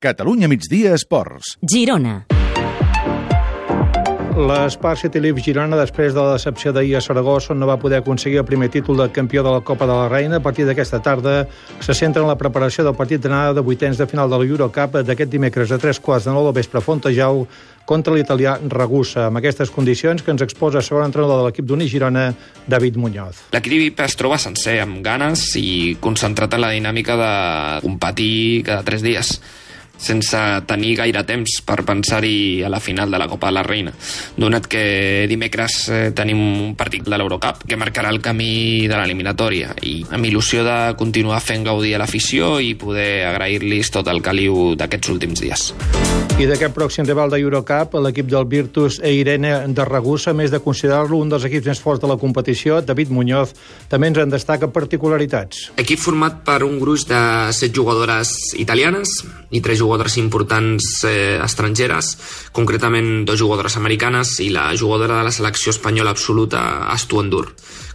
Catalunya migdia esports. Girona. L'Espar City Leaf Girona, després de la decepció d'ahir a Saragossa, on no va poder aconseguir el primer títol de campió de la Copa de la Reina, a partir d'aquesta tarda se centra en la preparació del partit d'anada de vuitens de final de l'Eurocup d'aquest dimecres a 3:15 del vespre a Fontejau contra l'italià Ragusa. Amb aquestes condicions que ens exposa el segon entrenador de l'equip d'Uni Girona, David Muñoz. L'equip es troba sencer, amb ganes i concentrat en la dinàmica de competir cada 3 dies, sense tenir gaire temps per pensar-hi a la final de la Copa de la Reina, donat que dimecres tenim un partit de l'Eurocup que marcarà el camí de l'eliminatòria, i amb il·lusió de continuar fent gaudir a l'afició i poder agrair-los tot el caliu d'aquests últims dies. I d'aquest pròxim rival de Eurocup, l'equip del Virtus Eirene de Ragusa, a més de considerar-lo un dels equips més forts de la competició, David Muñoz també ens en destaca particularitats. Equip format per un gruix de 7 jugadores italianes i 3 jugadores importants estrangeres, concretament 2 jugadores americanes i la jugadora de la selecció espanyola absoluta, Astu Endur.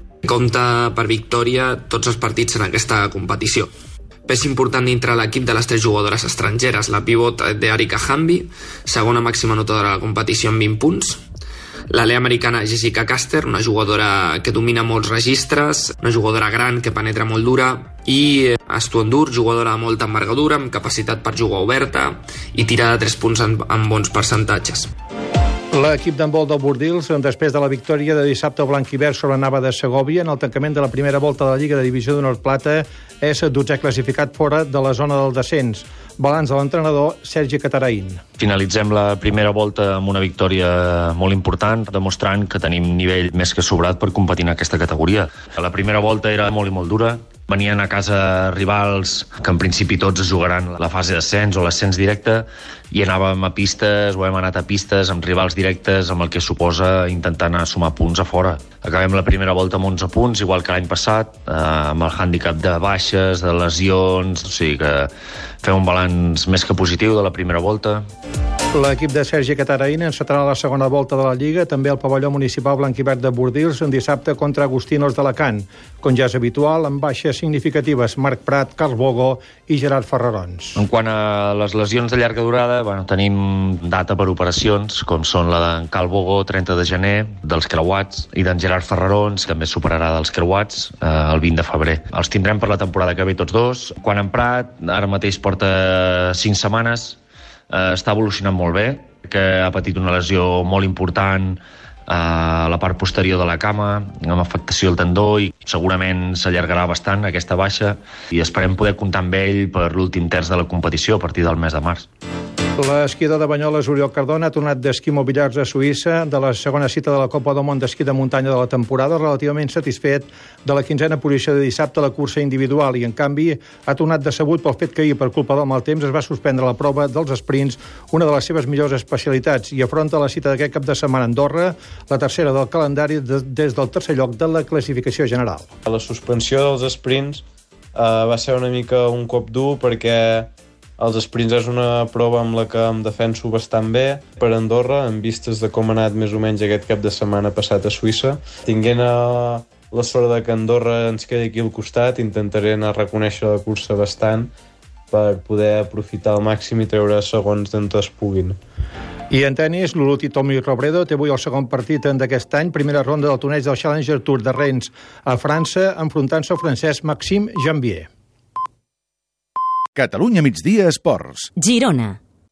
Compta per victòria tots els partits en aquesta competició. Pes important dintre l'equip de les 3 jugadores estrangeres, la pivot d'Erika Hamby, segona màxima anotadora de la competició amb 20 punts, l'alea americana Jessica Caster, una jugadora que domina molts registres, una jugadora gran que penetra molt dura, i Astu Endur, jugadora de molta envergadura, amb capacitat per jugar oberta i tirar de 3 punts amb bons percentatges. L'equip d'handbol del Bordils, després de la victòria de dissabte blanc i verd sobre Nava de Segòvia en el tancament de la primera volta de la Lliga de Divisió d'Honor Plata, és 12è classificat fora de la zona del descens. Balanç de l'entrenador Sergi Catarain. Finalitzem la primera volta amb una victòria molt important, demostrant que tenim nivell més que sobrat per competir en aquesta categoria. La primera volta era molt i molt dura. Venien a casa rivals que en principi tots es jugaran la fase d'ascens o l'ascens directe, i anàvem a pistes, o hem anat a pistes amb rivals directes, amb el que suposa intentar anar a sumar punts a fora. Acabem la primera volta amb 11 punts, igual que l'any passat, amb el hàndicap de baixes, de lesions, o sigui que fem un balanç més que positiu de la primera volta. L'equip de Sergi Catarain encetarà la segona volta de la Lliga, també al pavelló municipal blanc i verd de Bordils, un dissabte contra Agostinos d'Alacant, com ja és habitual, amb baixes significatives Marc Prat, Carl Bogo i Gerard Ferrarons. En quant a les lesions de llarga durada, tenim data per operacions, com són la d'en Carl Bogo, 30 de gener, dels creuats, i d'en Gerard Ferrarons, que també superarà dels creuats, el 20 de febrer. Els tindrem per la temporada que ve tots dos. Quan en Prat, ara mateix porta 5 setmanes, està evolucionant molt bé, que ha patit una lesió molt important a la part posterior de la cama, amb afectació al tendó, i segurament s'allargarà bastant aquesta baixa, i esperem poder comptar amb ell per l'últim terç de la competició a partir del mes de març. L'esquiador de Banyoles, Oriol Cardona, ha tornat d'esquí mobiliars a Suïssa de la segona cita de la Copa del Món d'esquí de muntanya de la temporada, relativament satisfet de la 15a posició de dissabte a la cursa individual, i en canvi ha tornat decebut pel fet que ahir, per culpa del mal temps, es va suspendre la prova dels sprints, una de les seves millors especialitats, i afronta la cita d'aquest cap de setmana a Andorra, la tercera del calendari des del tercer lloc de la classificació general. La suspensió dels sprints va ser una mica un cop dur, perquè els sprints és una prova amb la que em defenso bastant bé per Andorra, en vistes de com ha anat més o menys aquest cap de setmana passat a Suïssa. Tinguent la sort de que Andorra ens quedi aquí al costat, intentaré anar a reconèixer la cursa bastant per poder aprofitar al màxim i treure segons d'on es puguin. I en tenis, l'Ulut i Tommy Robredo té avui el segon partit d'aquest any, primera ronda del torneig del Challenger Tour de Rennes a França, enfrontant-se al francès Maxime Janvier. Catalunya migdia esports. Girona.